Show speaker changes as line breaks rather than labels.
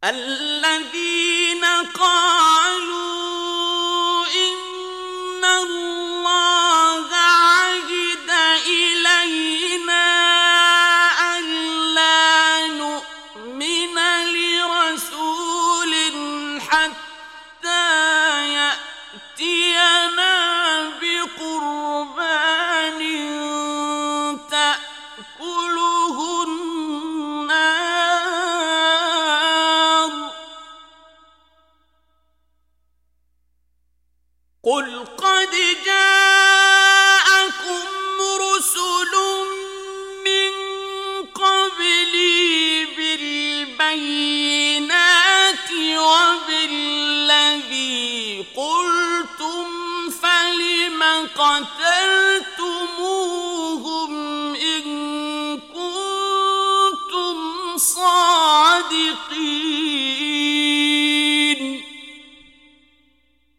الذين قالوا إن الله عهد إلينا ألا نؤمن لرسول حتى يأتينا بقربان تأكله النار قل قد جاءكم رسل من قبلي بالبينات وبالذي قلتم فلم قتلتموهم إن كنتم صادقين